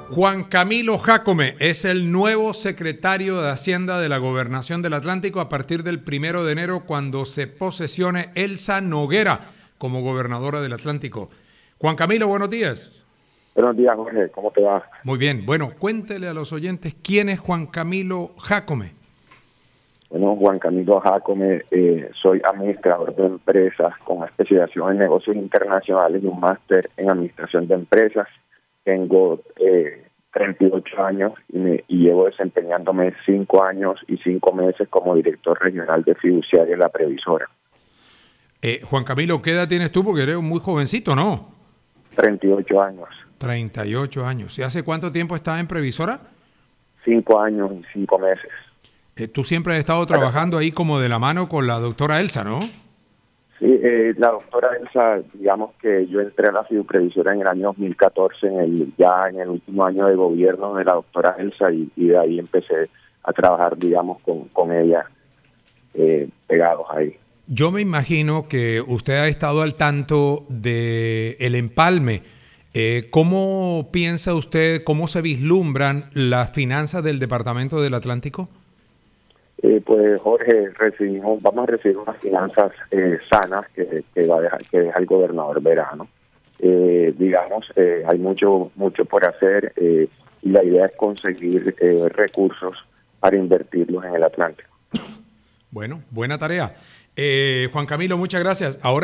Juan Camilo Jácome es el nuevo secretario de Hacienda de la Gobernación del Atlántico a partir del 1 de enero, cuando se posesione Elsa Noguera como gobernadora del Atlántico. Juan Camilo, buenos días. Buenos días, Jorge. ¿Cómo te va? Muy bien. Bueno, cuéntele a los oyentes quién es Juan Camilo Jácome. Bueno, Juan Camilo Jácome, soy administrador de empresas con especialización en negocios internacionales y un máster en administración de empresas. Tengo 38 años y llevo desempeñándome 5 años y 5 meses como director regional de fiduciaria en la Previsora. Juan Camilo, ¿qué edad tienes tú? Porque eres muy jovencito, ¿no? 38 años. 38 años. ¿Y hace cuánto tiempo estás en Previsora? 5 años y 5 meses. Tú siempre has estado trabajando ahí como de la mano con la doctora Elsa, ¿no? Sí, la doctora Elsa, digamos que yo entré a la Previsora en el año 2014, ya en el último año de gobierno de la doctora Elsa, y de ahí empecé a trabajar, digamos, con ella pegados ahí. Yo me imagino que usted ha estado al tanto de el empalme. ¿Cómo piensa usted, cómo se vislumbran las finanzas del Departamento del Atlántico? Pues Jorge, vamos a recibir unas finanzas sanas que deja el gobernador Verano. Digamos, hay mucho por hacer, y la idea es conseguir recursos para invertirlos en el Atlántico. Bueno, buena tarea. Juan Camilo, muchas gracias. Ahora